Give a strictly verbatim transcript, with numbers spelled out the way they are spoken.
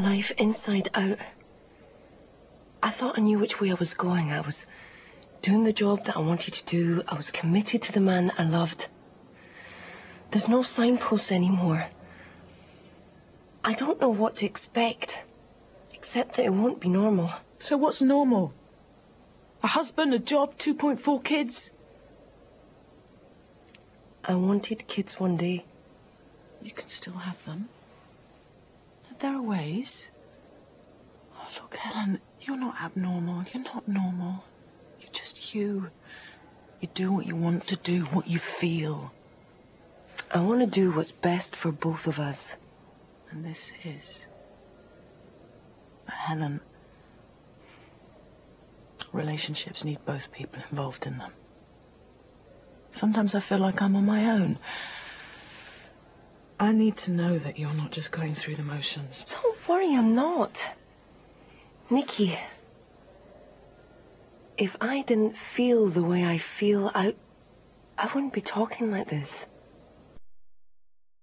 life inside out. I thought I knew which way I was going. I was doing the job that I wanted to do. I was committed to the man that I loved. There's no signposts anymore. I don't know what to expect, except that it won't be normal. So what's normal? A husband, a job, two point four kids? I wanted kids one day. You can still have them. There are ways. Oh, look, Helen, you're not abnormal. You're not normal. You're just you. You do what you want to do, what you feel. I want to do what's best for both of us. And this is. But Helen, relationships need both people involved in them. Sometimes I feel like I'm on my own. I need to know that you're not just going through the motions. Don't worry, I'm not. Nikki, if I didn't feel the way I feel, I, I wouldn't be talking like this.